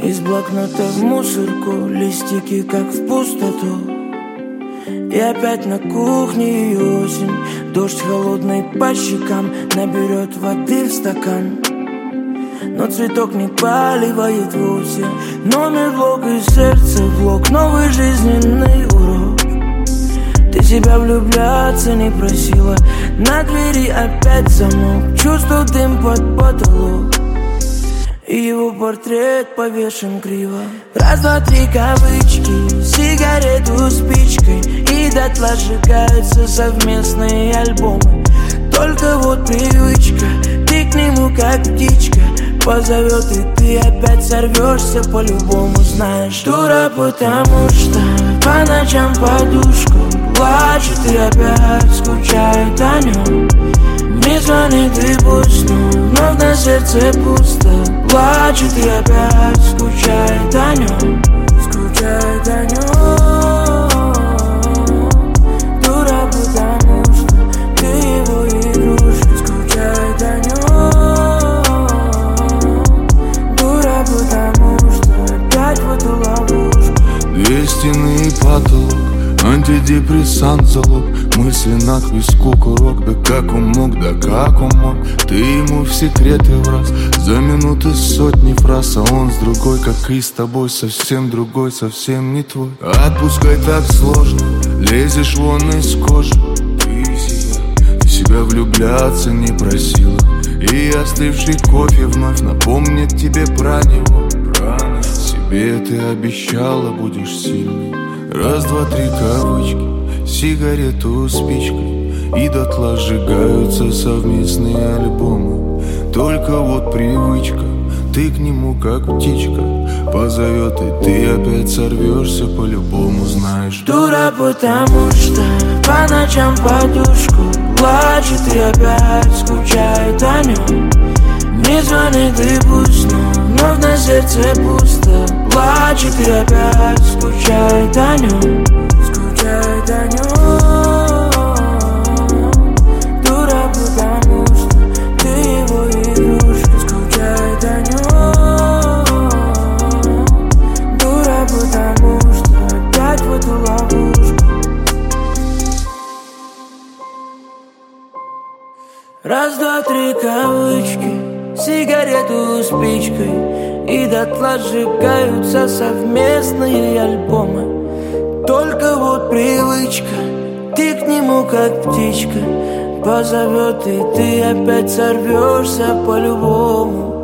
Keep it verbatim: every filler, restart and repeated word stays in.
Из блокнота в мусорку, листики как в пустоту. И опять на кухне и осень. Дождь холодный по щекам наберет воды в стакан. Но цветок не поливает вовсе. Номер блок и сердце блок. Новый жизненный урок. Ты себя влюбляться не просила. На двери опять замок. Чувствую дым под потолок. И его портрет повешен криво. Раз, два, три кавычки, сигарету спичкой. И дотла сжигаются совместные альбомы. Только вот привычка, ты к нему как птичка. Позовет, и ты опять сорвешься по-любому. Знаешь, дура, потому что по ночам подушку плачет и опять скучает о нем. Не звонит и пусть, но вновь на сердце пусто. Плачет и опять скучает о нем. Скучает о нем. Дура, потому что ты его игрушка. Скучает о нем. Дура, потому что опять в эту ловушку. Две стены и потолок, антидепрессант залог. Мысли на к виску курок. Да как он мог, да как он мог. Ты ему в секреты враз. За минуты сотни фраз. А он с другой, как и с тобой. Совсем другой, совсем не твой. Отпускай, так сложно. Лезешь вон из кожи. Ты себя, ты себя влюбляться не просила. И остывший кофе вновь напомнит тебе про него. Про себе ты обещала, будешь сильной. Раз, два, три кавычки, сигарету спичкой. И дотла сжигаются совместные альбомы. Только вот привычка, ты к нему как птичка. Позовет, и ты опять сорвешься по-любому. Знаешь, дура, потому что по ночам подушку плачет и опять скучает о нем. Не звонит и пусть, но вновь на сердце пусто. Плачет и опять скучает о нем. Скучает о нем. Дура, потому что ты его игрушка. Скучает о нем. Дура, потому что опять в эту ловушку. Раз, два, три кавычки, сигарету спичкой. И дотла сжигаются совместные альбомы. Только вот привычка, ты к нему как птичка. Позовет, и ты опять сорвешься по-любому.